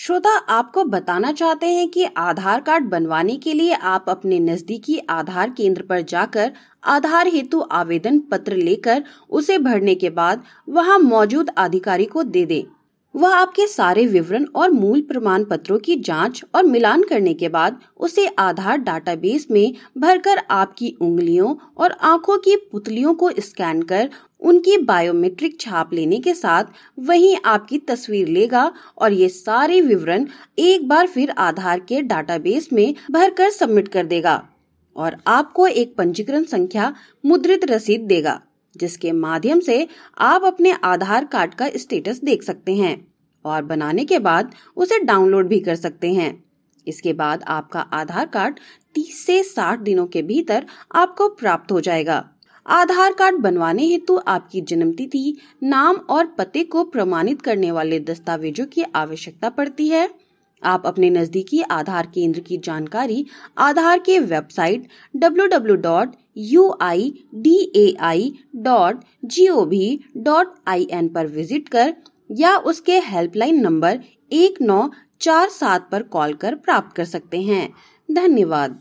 श्रोता आपको बताना चाहते हैं कि आधार कार्ड बनवाने के लिए आप अपने नजदीकी आधार केंद्र पर जाकर आधार हेतु आवेदन पत्र लेकर उसे भरने के बाद वहां मौजूद अधिकारी को दे दें। वह आपके सारे विवरण और मूल प्रमाण पत्रों की जांच और मिलान करने के बाद उसे आधार डाटाबेस में भरकर आपकी उंगलियों और आंखों की पुतलियों को स्कैन कर उनकी बायोमेट्रिक छाप लेने के साथ वहीं आपकी तस्वीर लेगा और ये सारे विवरण एक बार फिर आधार के डाटाबेस में भरकर सबमिट कर देगा और आपको एक पंजीकरण संख्या मुद्रित रसीद देगा, जिसके माध्यम से आप अपने आधार कार्ड का स्टेटस देख सकते हैं और बनाने के बाद उसे डाउनलोड भी कर सकते हैं। इसके बाद आपका आधार कार्ड 30 से 60 दिनों के भीतर आपको प्राप्त हो जाएगा। आधार कार्ड बनवाने हेतु आपकी जन्मतिथि, नाम और पते को प्रमाणित करने वाले दस्तावेजों की आवश्यकता पड़ती है। आप अपने नजदीकी आधार केंद्र की जानकारी आधार के वेबसाइट www.uidai.gov.in पर विजिट कर या उसके हेल्पलाइन नंबर 1947 पर कॉल कर प्राप्त कर सकते हैं। धन्यवाद।